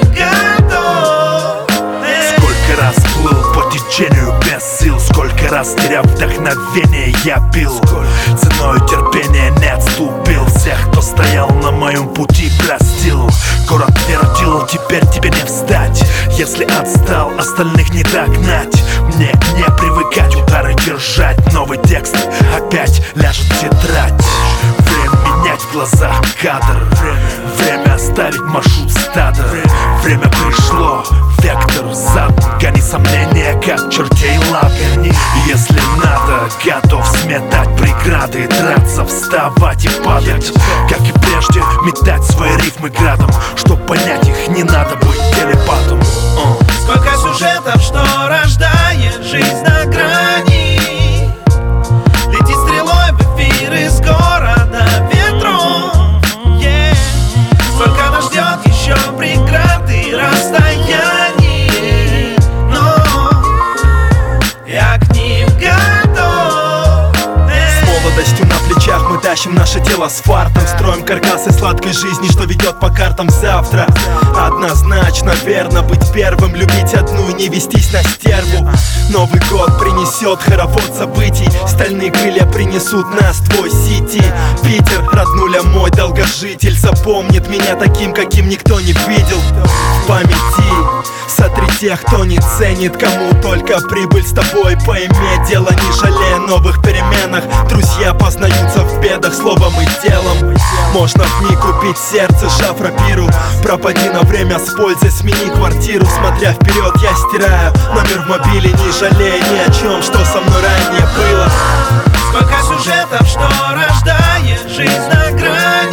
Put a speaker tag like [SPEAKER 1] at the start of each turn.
[SPEAKER 1] готов.
[SPEAKER 2] Сколько раз плыл по течению без сил, сколько раз теряв вдохновение я пил, ценою терпения не отступил, всех, кто стоял на моем пути, простил. Город твердил, теперь тебе не встать, если отстал, остальных не догнать. Мне не привыкать, удары держать, новый текст опять ляжет в тетрадь. Время менять в глазах кадр, время оставить маршрут стада. Время пришло, вектор зад, гони сомнения, как чертей лапы. И если надо, готов сметать преграды, драться, вставать и падать, как и прежде, метать свои рифмы градом. Чтоб понять их, не надо быть телепатом.
[SPEAKER 1] Сколько сюжетов, что рождает жизнь на грани. Лети стрелой в эфир из города ветром, yeah. Сколько нас ждет еще преград и расстояний, но я к ним готов.
[SPEAKER 3] С молодостью на плечах мы тащим наше тело с фартом, строим каркасы сладкой жизни, что ведет по картам завтра. Однозначно верно быть первым, любить одну и не вестись на стерву. Новый год принесет хоровод событий, стальные крылья принесут нас твой сити. Питер, роднуля мой долгожитель, запомнит меня таким, каким никто не видел. В памяти сотри тех, кто не ценит, кому только прибыль с тобой поиметь дело, не жалея новых переменах. Друзья познаются в бедах словом и делом. Можно вмиг купить сердце, сжав рапиру. Пропади на время с пользой, смени квартиру. Смотря вперед, я стираю номер в мобиле, не жалея ни о чем, что со мной ранее было.
[SPEAKER 1] Сколько сюжетов, что рождает жизнь на грани.